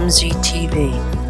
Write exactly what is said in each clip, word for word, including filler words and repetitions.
M Z T V.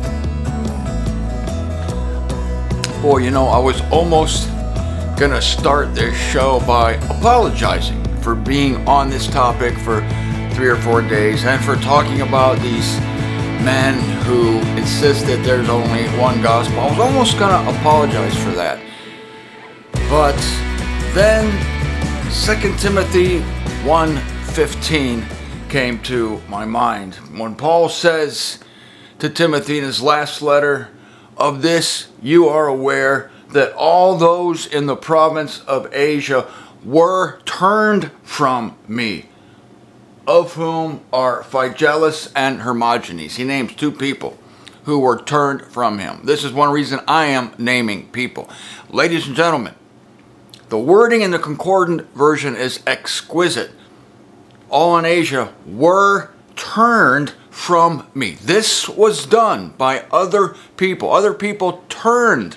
Boy, you know, I was almost gonna start this show by apologizing for being on this topic for three or four days and for talking about these men who insist that there's only one gospel. I was almost gonna apologize for that. But then Second Timothy one fifteen came to my mind when Paul says to Timothy in his last letter, "Of this you are aware, that all those in the province of Asia were turned from me, of whom are Phygelus and Hermogenes." He names two people who were turned from him. This is one reason I am naming people. Ladies and gentlemen, the wording in the concordant version is exquisite. All in Asia were turned from me. This was done by other people. Other people turned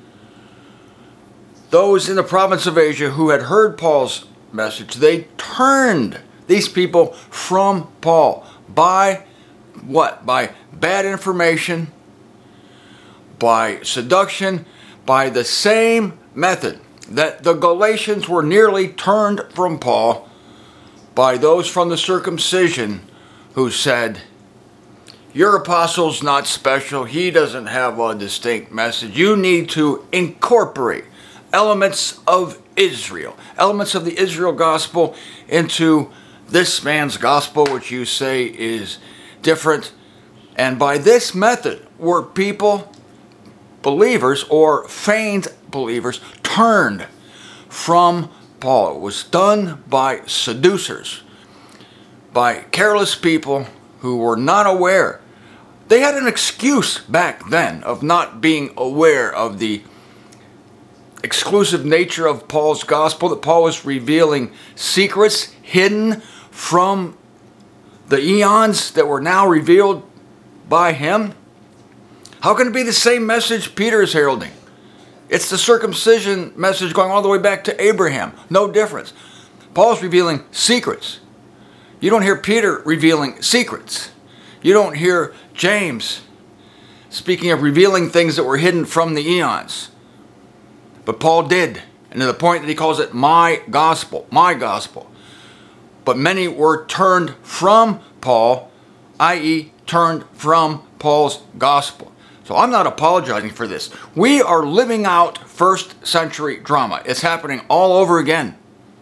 those in the province of Asia who had heard Paul's message. They turned these people from Paul by what? By bad information, by seduction, by the same method that the Galatians were nearly turned from Paul by those from the circumcision who said, "Your apostle's not special. He doesn't have a distinct message. You need to incorporate elements of Israel, elements of the Israel gospel into this man's gospel, which you say is different." And by this method were people, believers or feigned believers, turned from Paul. It was done by seducers, by careless people who were not aware. They had an excuse back then of not being aware of the exclusive nature of Paul's gospel, that Paul was revealing secrets hidden from the eons that were now revealed by him. How can it be the same message Peter is heralding? It's the circumcision message going all the way back to Abraham. No difference. Paul's revealing secrets. You don't hear Peter revealing secrets. You don't hear James speaking of revealing things that were hidden from the eons. But Paul did, and to the point that he calls it my gospel, my gospel. But many were turned from Paul, that is turned from Paul's gospel. So I'm not apologizing for this. We are living out first century drama. It's happening all over again.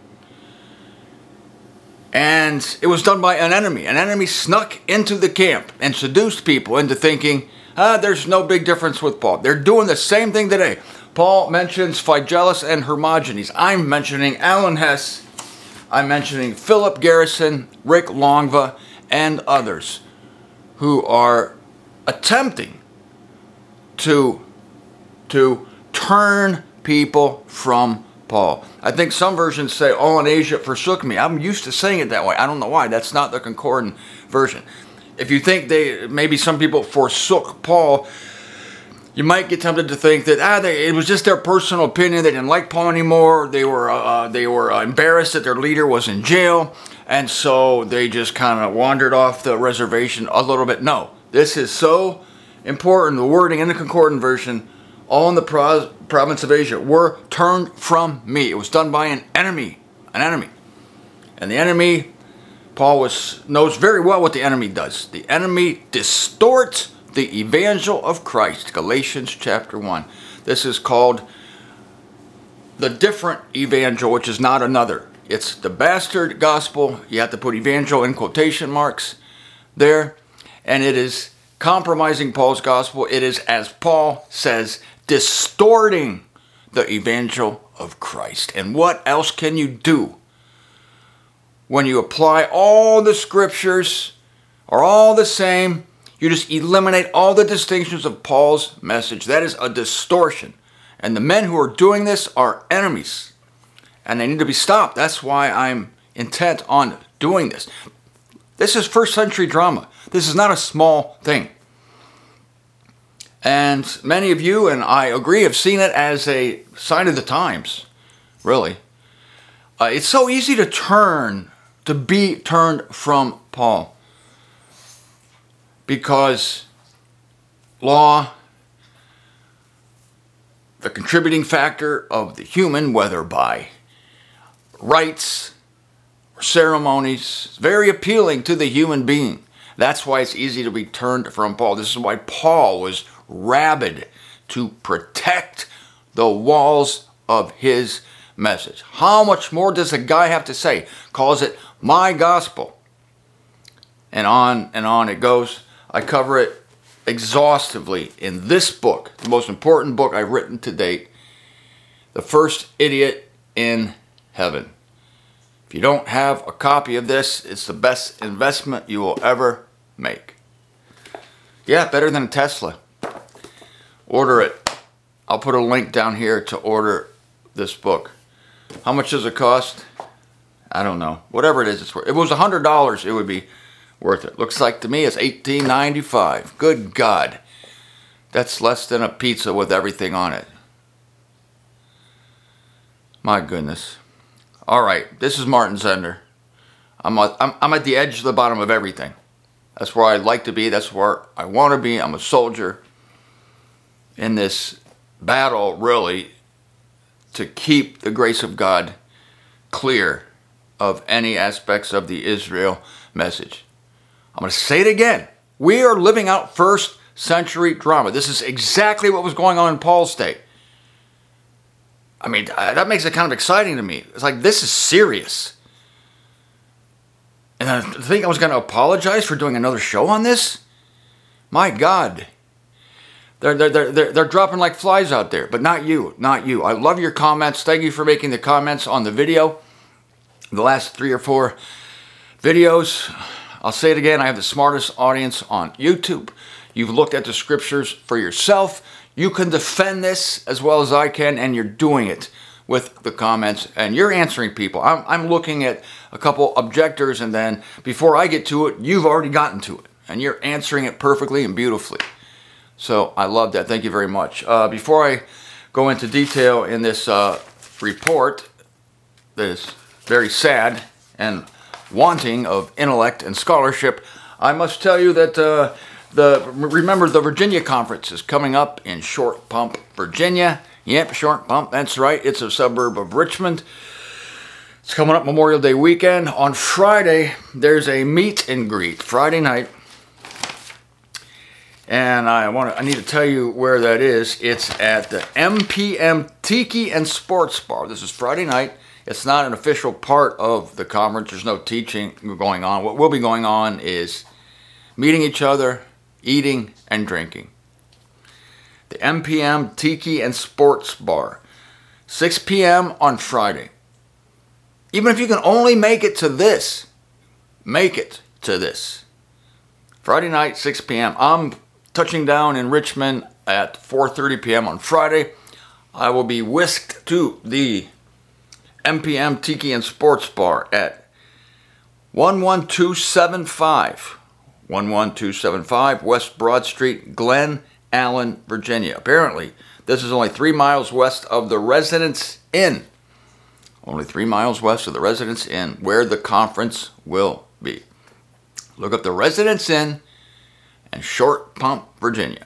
And it was done by an enemy. An enemy snuck into the camp and seduced people into thinking, ah, there's no big difference with Paul. They're doing the same thing today. Paul mentions Phygelus and Hermogenes. I'm mentioning Alan Hess. I'm mentioning Philip Garrison, Rick Longva, and others who are attempting to, to turn people from Paul. I think some versions say, all in Asia forsook me. I'm used to saying it that way. I don't know why. That's not the concordant version. If you think they, maybe some people forsook Paul, you might get tempted to think that ah, they, it was just their personal opinion. They didn't like Paul anymore. They were uh, they were uh, embarrassed that their leader was in jail, and so they just kind of wandered off the reservation a little bit. No, this is so important. The wording in the concordant version, all in the pro- province of Asia were turned from me. It was done by an enemy, an enemy, and the enemy, Paul was knows very well what the enemy does. The enemy distorts the evangel of Christ, Galatians chapter one. This is called the different evangel, which is not another. It's the bastard gospel. You have to put evangel in quotation marks there. And it is compromising Paul's gospel. It is, as Paul says, distorting the evangel of Christ. And what else can you do when you apply all the scriptures are all the same? You just eliminate all the distinctions of Paul's message. That is a distortion. And the men who are doing this are enemies. And they need to be stopped. That's why I'm intent on doing this. This is first century drama. This is not a small thing. And many of you, and I agree, have seen it as a sign of the times, really. Uh, it's so easy to turn, to be turned from Paul. because law, the contributing factor of the human, whether by rites or ceremonies, is very appealing to the human being. That's why it's easy to be turned from Paul. This is why Paul was rabid to protect the walls of his message. How much more does a guy have to say? Calls it my gospel. And on and on it goes. I cover it exhaustively in this book, the most important book I've written to date, The First Idiot in Heaven. If you don't have a copy of this, it's the best investment you will ever make. Yeah, better than a Tesla. Order it. I'll put a link down here to order this book. How much does it cost? I don't know. Whatever it is, it's worth. If it was one hundred dollars, it would be worth it. Looks like to me it's eighteen ninety-five. Good God. That's less than a pizza with everything on it. My goodness. All right, this is Martin Zender. I'm, a, I'm, I'm at the edge of the bottom of everything. That's where I'd like to be. That's where I want to be. I'm a soldier in this battle, really, to keep the grace of God clear of any aspects of the Israel message. I'm going to say it again. We are living out first century drama. This is exactly what was going on in Paul's day. I mean, that makes it kind of exciting to me. It's like, this is serious. And I think I was going to apologize for doing another show on this? My God. They're, they're, they're, they're dropping like flies out there, but not you, not you. I love your comments. Thank you for making the comments on the video. The last three or four videos. I'll say it again, I have the smartest audience on YouTube. You've looked at the scriptures for yourself. You can defend this as well as I can, and you're doing it with the comments, and you're answering people. I'm, I'm looking at a couple objectors, and then before I get to it, you've already gotten to it, and you're answering it perfectly and beautifully. So I love that. Thank you very much. Uh, before I go into detail in this uh, report that is very sad and wanting of intellect and scholarship, I must tell you that uh, the remember the Virginia Conference is coming up in Short Pump, Virginia. Yep, Short Pump, that's right. It's a suburb of Richmond. It's coming up Memorial Day weekend. On Friday, there's a meet and greet, Friday night. And I want to I need to tell you where that is. It's at the M P M Tiki and Sports Bar. This is Friday night. It's not an official part of the conference. There's no teaching going on. What will be going on is meeting each other, eating, and drinking. The M P M Tiki and Sports Bar. six p.m. on Friday. Even if you can only make it to this, make it to this. Friday night, six p.m. I'm touching down in Richmond at four thirty p.m. on Friday. I will be whisked to the M P M Tiki and Sports Bar at one one two seven five, one one two seven five West Broad Street, Glen Allen, Virginia. Apparently, this is only three miles west of the Residence Inn. Only three miles west of the Residence Inn, where the conference will be. Look up the Residence Inn and Short Pump, Virginia.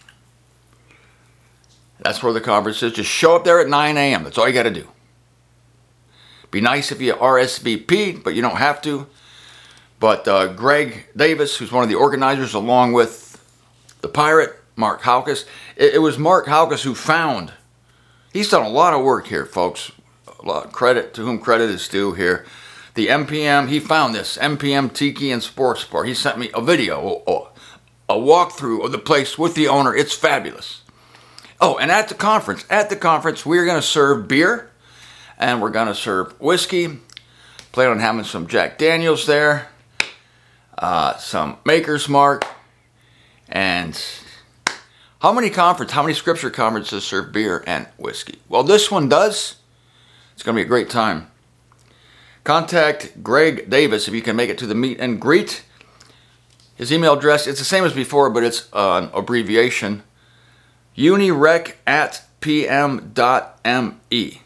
That's where the conference is. Just show up there at nine a.m. That's all you got to do. Be nice if you R S V P'd, but you don't have to. But uh, Greg Davis, who's one of the organizers, along with the pirate, Mark Haukus. It, it was Mark Haukus who found, he's done a lot of work here, folks. A lot of credit to whom credit is due here. The M P M, he found this, M P M Tiki and Sports Bar. He sent me a video, a, a walkthrough of the place with the owner. It's fabulous. Oh, and at the conference, at the conference, we're going to serve beer, and we're going to serve whiskey. Plan on having some Jack Daniels there, uh, some Maker's Mark, and how many conference, how many scripture conferences serve beer and whiskey? Well, this one does. It's going to be a great time. Contact Greg Davis if you can make it to the meet and greet. His email address, it's the same as before, but it's uh, an abbreviation. unirec at pm dot me.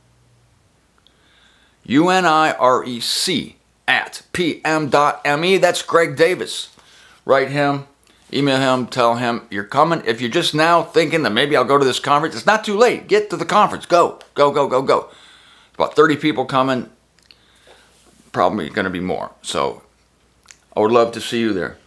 U N I R E C at pm dot me. That's Greg Davis. Write him. Email him, tell him you're coming. If you're just now thinking that maybe I'll go to this conference, it's not too late. Get to the conference. Go, go, go, go, go. About thirty people coming. Probably going to be more. So I would love to see you there.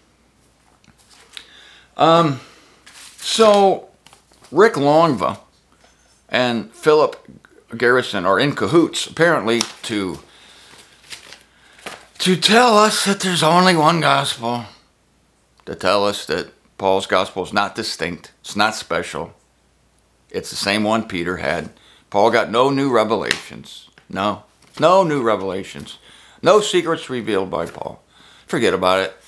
Um, so Rick Longva and Philip Garrison are in cahoots, apparently, to to tell us that there's only one gospel. To tell us that Paul's gospel is not distinct. It's not special. It's the same one Peter had. Paul got no new revelations. No. No new revelations. No secrets revealed by Paul. Forget about it.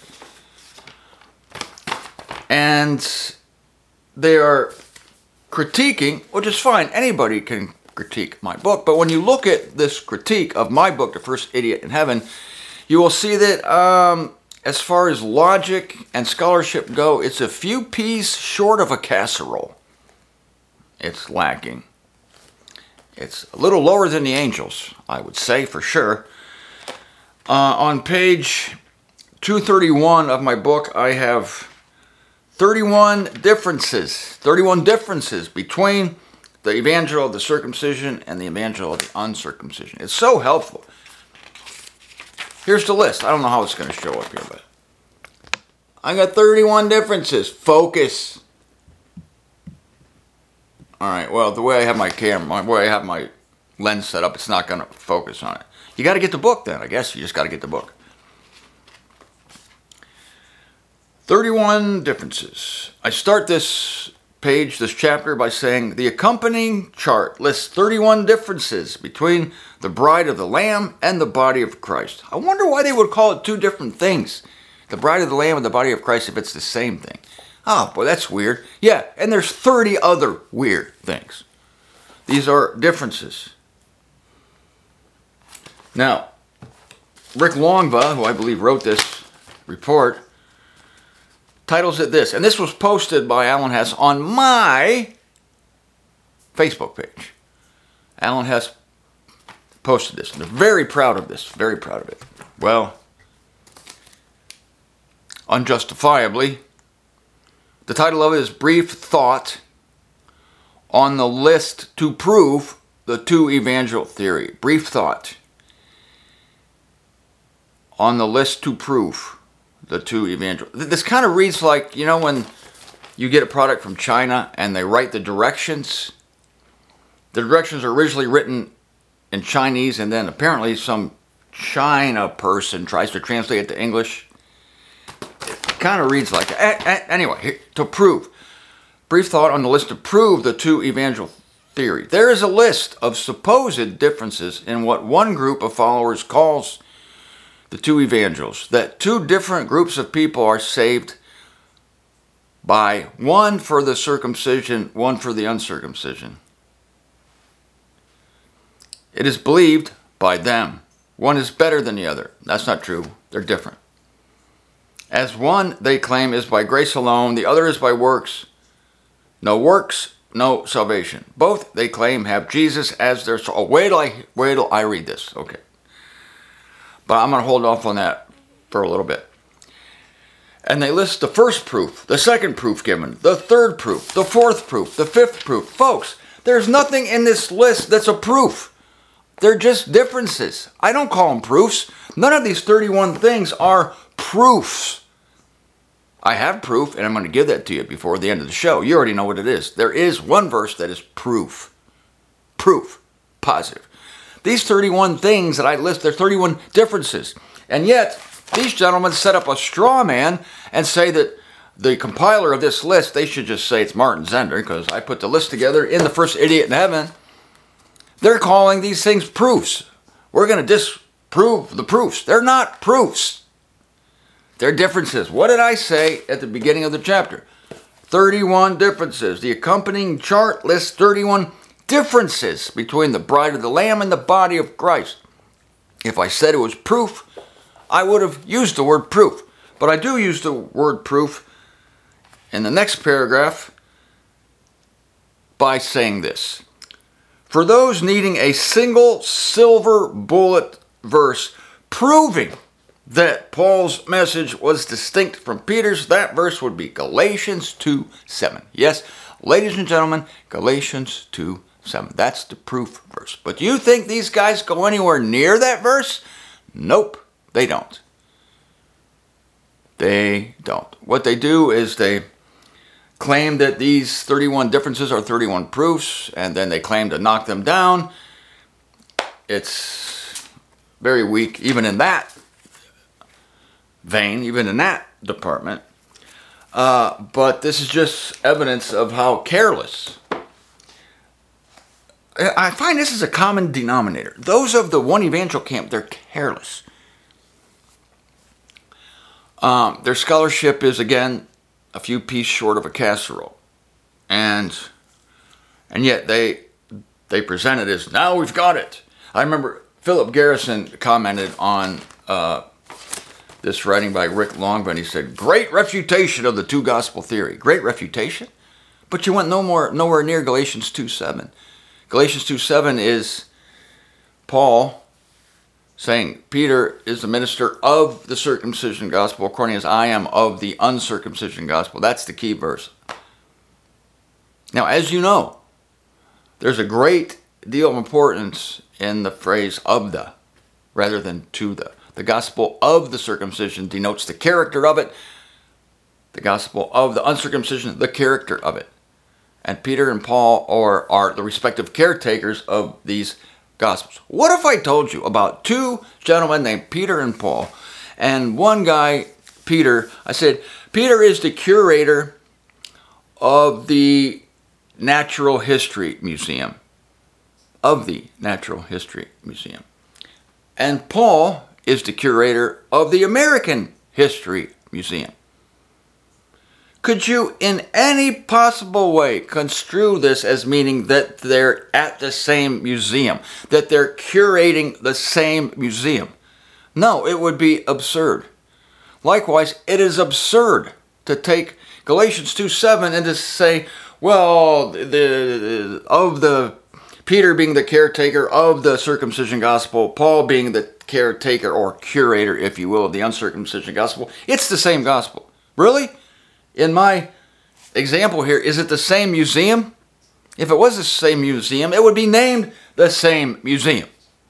And they are critiquing, which is fine. Anybody can critique my book. But when you look at this critique of my book, The First Idiot in Heaven, you will see that um, as far as logic and scholarship go, it's a few peas short of a casserole. It's lacking. It's a little lower than the angels, I would say, for sure. Uh, on page two thirty-one of my book, I have thirty-one differences. thirty-one differences between the evangel of the circumcision and the evangel of the uncircumcision. It's so helpful. Here's the list. I don't know how it's going to show up here, but I got thirty-one differences. Focus. All right, well, the way I have my camera, the way I have my lens set up, it's not going to focus on it. You got to get the book then, I guess. You just got to get the book. thirty-one differences. I start this page, this chapter, by saying the accompanying chart lists thirty-one differences between the bride of the Lamb and the body of Christ. I wonder why they would call it two different things. The bride of the Lamb and the body of Christ if it's the same thing. Oh, boy, that's weird. Yeah, and there's thirty other weird things. These are differences. Now, Rick Longva, who I believe wrote this report, titles it this, and this was posted by Alan Hess on my Facebook page. Alan Hess posted this, and they're very proud of this, very proud of it. Well, unjustifiably, the title of it is Brief Thought on the List to Prove the Two Evangel Theory. Brief Thought on the List to Prove the Two Evangel. This kind of reads like, you know, when you get a product from China and they write the directions. The directions are originally written in Chinese, and then apparently some China person tries to translate it to English. It kind of reads like, anyway, to prove. Brief thought on the list to prove the two evangel theory. There is a list of supposed differences in what one group of followers calls the two evangels. That two different groups of people are saved by one for the circumcision, one for the uncircumcision. It is believed by them. One is better than the other. That's not true. They're different. As one, they claim, is by grace alone, the other is by works. No works, no salvation. Both, they claim, have Jesus as their soul. Oh, wait till I, wait till I read this. Okay. But I'm going to hold off on that for a little bit. And they list the first proof, the second proof given, the third proof, the fourth proof, the fifth proof. Folks, there's nothing in this list that's a proof. They're just differences. I don't call them proofs. None of these thirty-one things are proofs. I have proof, and I'm going to give that to you before the end of the show. You already know what it is. There is one verse that is proof. Proof. Positive. These thirty-one things that I list, they're thirty-one differences. And yet, these gentlemen set up a straw man and say that the compiler of this list, they should just say it's Martin Zender, because I put the list together in The First Idiot in Heaven. They're calling these things proofs. We're going to disprove the proofs. They're not proofs. They're differences. What did I say at the beginning of the chapter? thirty-one differences. The accompanying chart lists thirty-one differences between the bride of the Lamb and the body of Christ. If I said it was proof, I would have used the word proof. But I do use the word proof in the next paragraph by saying this. For those needing a single silver bullet verse proving that Paul's message was distinct from Peter's, that verse would be Galatians two seven. Yes, ladies and gentlemen, Galatians two seven. That's the proof verse. But you think these guys go anywhere near that verse? Nope, they don't. They don't. What they do is they claim that these thirty-one differences are thirty-one proofs, and then they claim to knock them down. It's very weak, even in that vein, even in that department. Uh, but this is just evidence of how careless. I find this is a common denominator. Those of the One Evangel camp, they're careless. Um, their scholarship is, again, a few pieces short of a casserole. And and yet they they present it as, now we've got it. I remember Philip Garrison commented on uh, this writing by Rick Longman. He said, great refutation of the two gospel theory. Great refutation? But you went no more, nowhere near Galatians two seven. Galatians two seven is Paul saying, Peter is the minister of the circumcision gospel, according as I am of the uncircumcision gospel. That's the key verse. Now, as you know, there's a great deal of importance in the phrase of the, rather than to the. The gospel of the circumcision denotes the character of it. The gospel of the uncircumcision, the character of it. And Peter and Paul are, are the respective caretakers of these Gospels. What if I told you about two gentlemen named Peter and Paul, and one guy, Peter, I said, Peter is the curator of the Natural History Museum, of the Natural History Museum. And Paul is the curator of the American History Museum. Could you in any possible way construe this as meaning that they're at the same museum, that they're curating the same museum? No, it would be absurd. Likewise, it is absurd to take Galatians two seven and to say, well, the, of the Peter being the caretaker of the circumcision gospel, Paul being the caretaker or curator, if you will, of the uncircumcision gospel, it's the same gospel. Really? In my example here, is it the same museum? If it was the same museum, it would be named the same museum.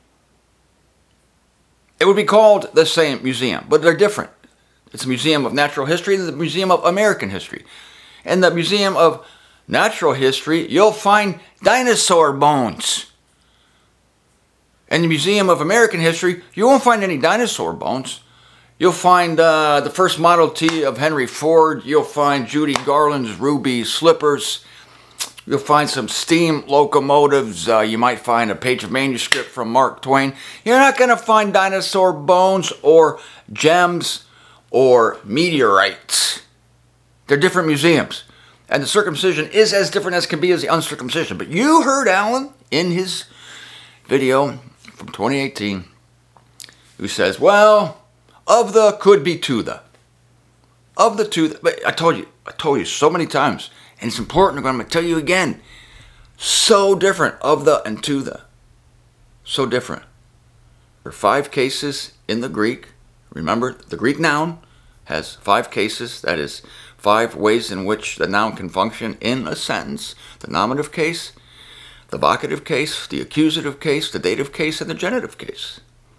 It would be called the same museum, but they're different. It's a museum of natural history and the Museum of American History. In the Museum of Natural History, you'll find dinosaur bones. In the Museum of American History, you won't find any dinosaur bones. You'll find uh, the first Model T of Henry Ford. You'll find Judy Garland's ruby slippers. You'll find some steam locomotives. Uh, you might find a page of manuscript from Mark Twain. You're not going to find dinosaur bones or gems or meteorites. They're different museums. And the circumcision is as different as can be as the uncircumcision. But you heard Alan in his video from twenty eighteen who says, well, of the could be to the. Of the to the. But I told you, I told you so many times, and it's important, I'm going to tell you again. So different, of the and to the. So different. There are five cases in the Greek. Remember, the Greek noun has five cases. That is, five ways in which the noun can function in a sentence. The nominative case, the vocative case, the accusative case, the dative case, and the genitive case.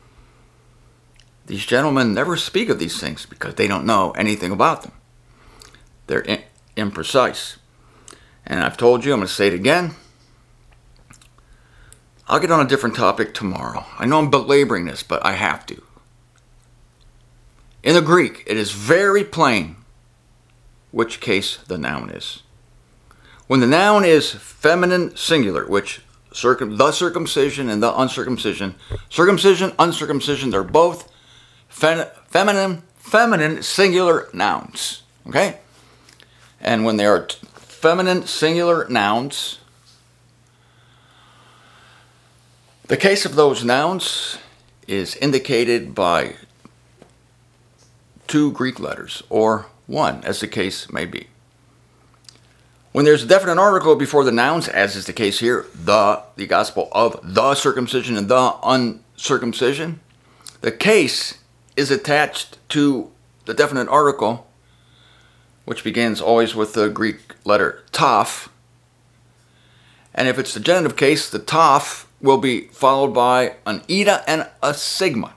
These gentlemen never speak of these things because they don't know anything about them. They're in, imprecise. And I've told you, I'm going to say it again. I'll get on a different topic tomorrow. I know I'm belaboring this, but I have to. In the Greek, it is very plain which case the noun is. When the noun is feminine singular, which circum, the circumcision and the uncircumcision, circumcision, uncircumcision, they're both Fe- feminine, feminine singular nouns, okay? And when they are t- feminine singular nouns, the case of those nouns is indicated by two Greek letters, or one, as the case may be. When there's a definite article before the nouns, as is the case here, the, the gospel of the circumcision and the uncircumcision, the case is attached to the definite article, which begins always with the Greek letter taf. And if it's the genitive case, the taf will be followed by an eta and a sigma.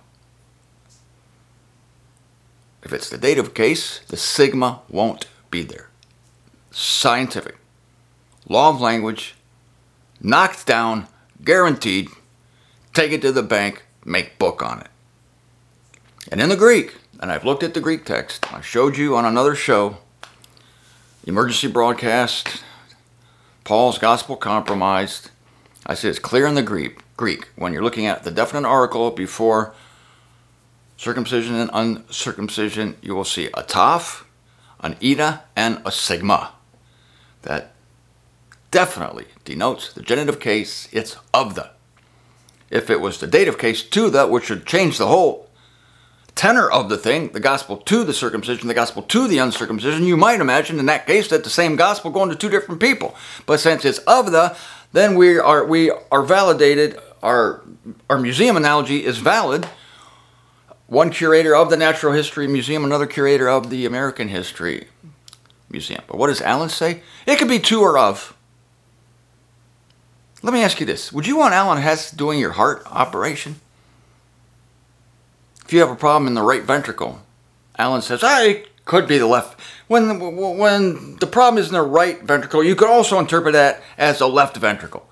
If it's the dative case, the sigma won't be there. Scientific. Law of language. Knocked down. Guaranteed. Take it to the bank. Make book on it. And in the Greek, and I've looked at the Greek text, I showed you on another show, Emergency Broadcast, Paul's Gospel Compromised. I said it's clear in the Greek. Greek, when you're looking at the definite article before circumcision and uncircumcision, you will see a taf, an eta, and a sigma. That definitely denotes the genitive case. It's of the. If it was the dative case, to the, which would change the whole tenor of the thing, the gospel to the circumcision, the gospel to the uncircumcision, you might imagine in that case that the same gospel going to two different people. But since it's of the, then we are we are validated. Our our museum analogy is valid. One curator of the Natural History Museum, another curator of the American History Museum. But what does Alan say? It could be to or of. Let me ask you this. Would you want Alan Hess doing your heart operation? If you have a problem in the right ventricle, Alan says, ah, it could be the left. When, when the problem is in the right ventricle, you could also interpret that as a left ventricle.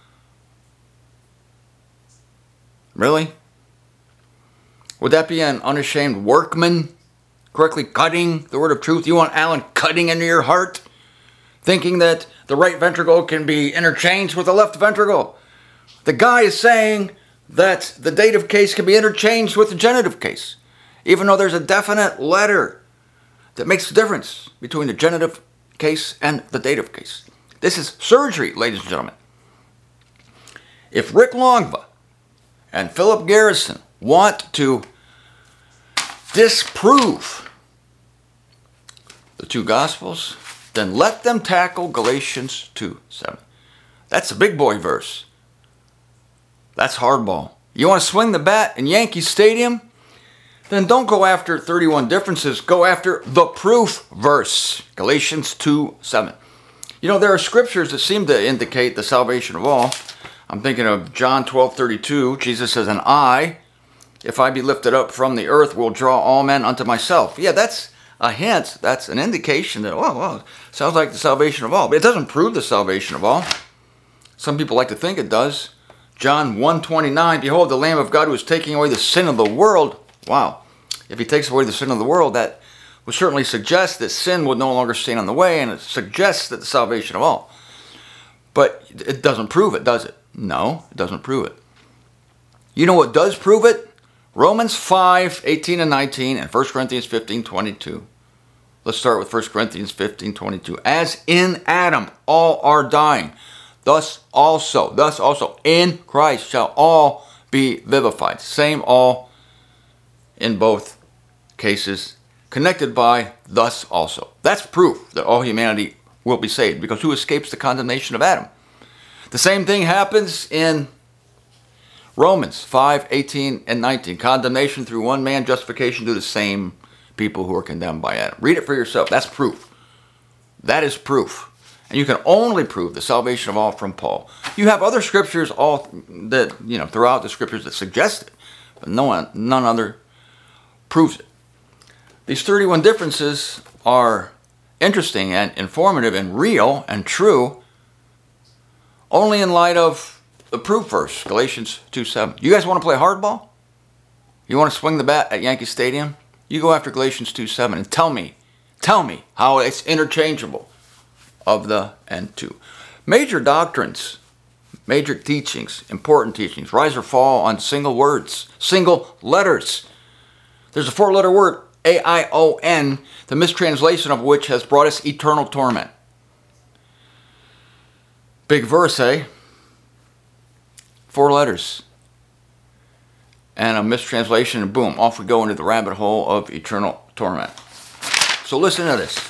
Really? Would that be an unashamed workman correctly cutting the word of truth? You want Alan cutting into your heart? Thinking that the right ventricle can be interchanged with the left ventricle? The guy is saying that the dative case can be interchanged with the genitive case, even though there's a definite letter that makes the difference between the genitive case and the dative case. This is surgery, ladies and gentlemen. If Rick Longva and Philip Garrison want to disprove the two Gospels, then let them tackle Galatians two seven. That's a big boy verse. That's hardball. You want to swing the bat in Yankee Stadium? Then don't go after thirty-one differences. Go after the proof verse. Galatians two seven. You know, there are scriptures that seem to indicate the salvation of all. I'm thinking of John twelve thirty-two. Jesus says, and I, if I be lifted up from the earth, will draw all men unto myself. Yeah, that's a hint. That's an indication that, oh, well, sounds like the salvation of all. But it doesn't prove the salvation of all. Some people like to think it does. John one twenty-nine, behold, the Lamb of God who is taking away the sin of the world. Wow. If he takes away the sin of the world, that would certainly suggest that sin would no longer stand on the way, and it suggests that the salvation of all. But it doesn't prove it, does it? No, it doesn't prove it. You know what does prove it? Romans five eighteen and nineteen, and First Corinthians fifteen twenty-two. Let's start with First Corinthians fifteen twenty-two. As in Adam all are dying, thus also, thus also in Christ shall all be vivified. Same all in both cases, connected by thus also. That's proof that all humanity will be saved, because who escapes the condemnation of Adam? The same thing happens in Romans five eighteen and nineteen. Condemnation through one man, justification to the same people who are condemned by Adam. Read it for yourself. That's proof. That is proof. And you can only prove the salvation of all from Paul. You have other scriptures all that, you know, throughout the scriptures that suggest it, but no one, none other proves it. These thirty-one differences are interesting and informative and real and true only in light of the proof verse, Galatians two seven. You guys want to play hardball? You want to swing the bat at Yankee Stadium? You go after Galatians two seven and tell me, tell me how it's interchangeable. Of the and to. Major doctrines, major teachings, important teachings, rise or fall on single words, single letters. There's a four-letter word, A I O N, the mistranslation of which has brought us eternal torment. Big verse, eh? Four letters. And a mistranslation, and boom, off we go into the rabbit hole of eternal torment. So listen to this.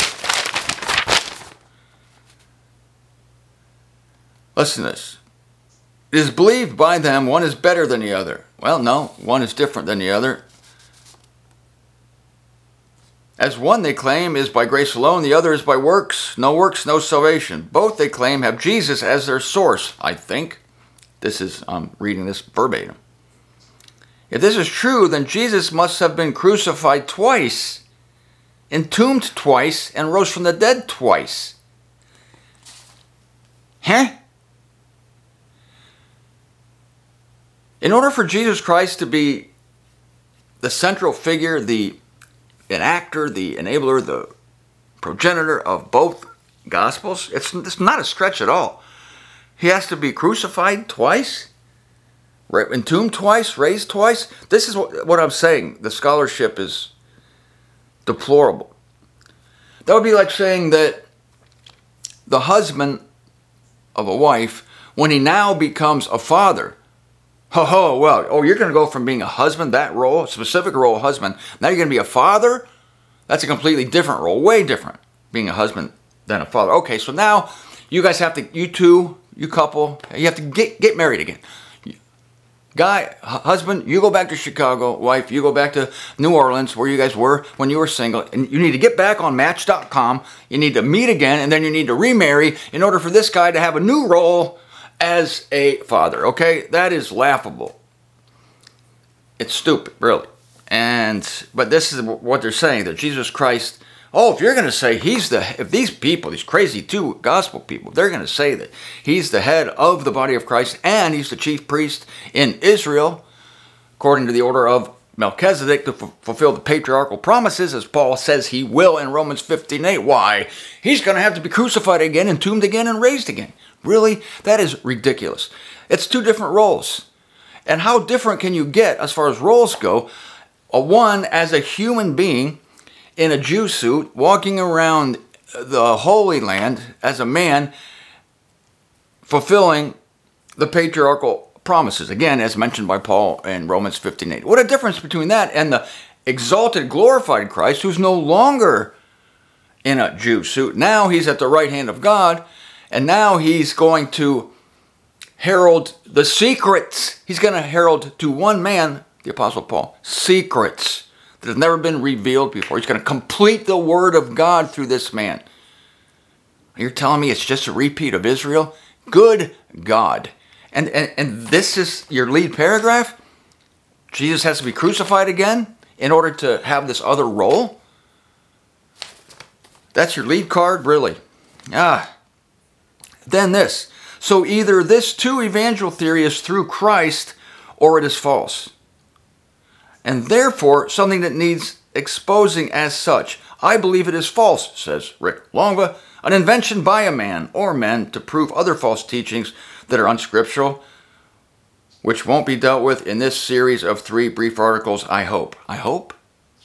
Listen to this. It is believed by them one is better than the other. Well, no, one is different than the other. As one, they claim, is by grace alone, the other is by works. No works, no salvation. Both, they claim, have Jesus as their source, I think. This is, I'm reading this verbatim. If this is true, then Jesus must have been crucified twice, entombed twice, and rose from the dead twice. Huh? In order for Jesus Christ to be the central figure, the enactor, the enabler, the progenitor of both Gospels, it's, it's not a stretch at all. He has to be crucified twice, entombed twice, raised twice. This is what, what I'm saying. The scholarship is deplorable. That would be like saying that the husband of a wife, when he now becomes a father, ho ho, well, oh, you're going to go from being a husband, that role, specific role, husband, now you're going to be a father? That's a completely different role, way different, being a husband than a father. Okay, so now you guys have to, you two, you couple, you have to get, get married again. Guy, husband, you go back to Chicago. Wife, you go back to New Orleans, where you guys were when you were single. And you need to get back on Match dot com. You need to meet again, and then you need to remarry in order for this guy to have a new role as a father. Okay? That is laughable. It's stupid, really. And but this is what they're saying, that Jesus Christ, oh, if you're going to say he's the, if these people, these crazy two gospel people, they're going to say that he's the head of the body of Christ and he's the chief priest in Israel, according to the order of Melchizedek, to f- fulfill the patriarchal promises, as Paul says he will in Romans fifteen eight. Why? He's going to have to be crucified again, entombed again, and raised again. Really? That is ridiculous. It's two different roles. And how different can you get as far as roles go? A one as a human being in a Jew suit, walking around the Holy Land as a man, fulfilling the patriarchal promises. Again, as mentioned by Paul in Romans fifteen eight. What a difference between that and the exalted, glorified Christ, who's no longer in a Jew suit. Now he's at the right hand of God, and now he's going to herald the secrets. He's going to herald to one man, the Apostle Paul, secrets that have never been revealed before. He's going to complete the word of God through this man. You're telling me it's just a repeat of Israel? Good God. And, and, and this is your lead paragraph? Jesus has to be crucified again in order to have this other role? That's your lead card? Really? Ah. Then this. So either this too evangel theory is through Christ or it is false, and therefore something that needs exposing as such. I believe it is false, says Rick Longva, an invention by a man or men to prove other false teachings that are unscriptural, which won't be dealt with in this series of three brief articles, I hope. I hope?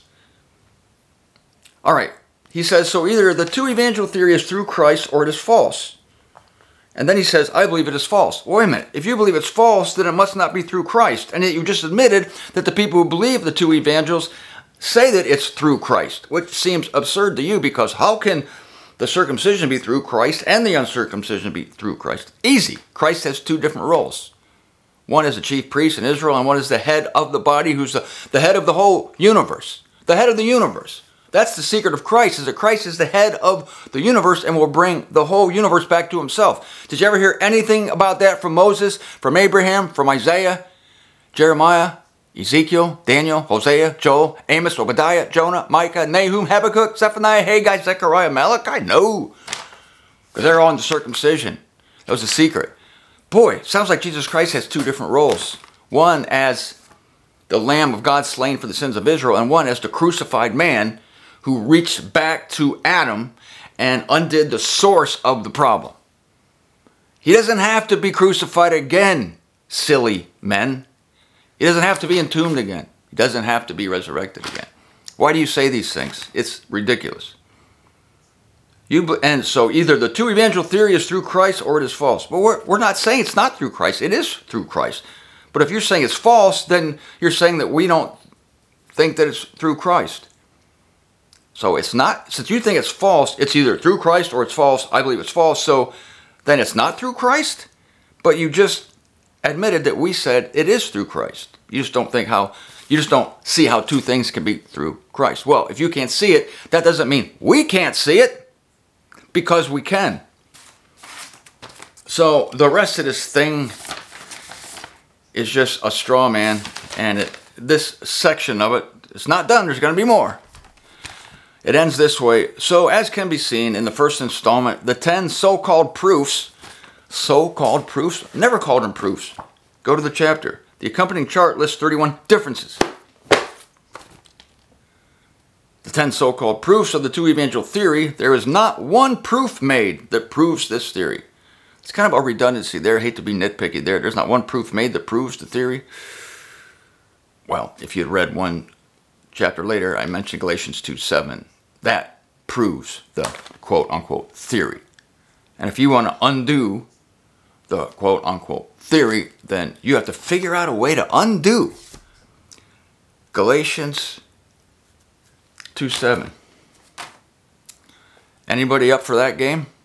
All right. He says, so either the two evangel theory is through Christ or it is false. And then he says, I believe it is false. Wait a minute. If you believe it's false, then it must not be through Christ. And yet you just admitted that the people who believe the two evangels say that it's through Christ, which seems absurd to you, because how can the circumcision be through Christ and the uncircumcision be through Christ? Easy. Christ has two different roles. One is the chief priest in Israel, and one is the head of the body, who's the, the head of the whole universe. The head of the universe. That's the secret of Christ, is that Christ is the head of the universe and will bring the whole universe back to himself. Did you ever hear anything about that from Moses, from Abraham, from Isaiah, Jeremiah, Ezekiel, Daniel, Hosea, Joel, Amos, Obadiah, Jonah, Micah, Nahum, Habakkuk, Zephaniah, Haggai, Zechariah, Malachi? No. Because they're all in the circumcision. That was the secret. Boy, sounds like Jesus Christ has two different roles. One as the Lamb of God slain for the sins of Israel, and one as the crucified man who reached back to Adam and undid the source of the problem. He doesn't have to be crucified again, silly men. He doesn't have to be entombed again. He doesn't have to be resurrected again. Why do you say these things? It's ridiculous. You And so either the two evangel theory is through Christ or it is false. But we're, we're not saying it's not through Christ. It is through Christ. But if you're saying it's false, then you're saying that we don't think that it's through Christ. So it's not, since you think it's false, it's either through Christ or it's false. I believe it's false. So then it's not through Christ. But you just admitted that we said it is through Christ. You just don't think how You just don't see how two things can be through Christ. Well, if you can't see it, that doesn't mean we can't see it, because we can. So the rest of this thing is just a straw man, and it, this section of it is not done. There's going to be more. It ends this way. So as can be seen in the first installment, the ten so-called proofs, so-called proofs, never called them proofs. Go to the chapter. The accompanying chart lists thirty-one differences. The ten so-called proofs of the two evangel theory, there is not one proof made that proves this theory. It's kind of a redundancy there. I hate to be nitpicky there. There's not one proof made that proves the theory. Well, if you'd read one chapter later, I mentioned Galatians two seven. That proves the quote-unquote theory. And if you want to undo the quote-unquote theory, then you have to figure out a way to undo Galatians two seven. Anybody up for that game?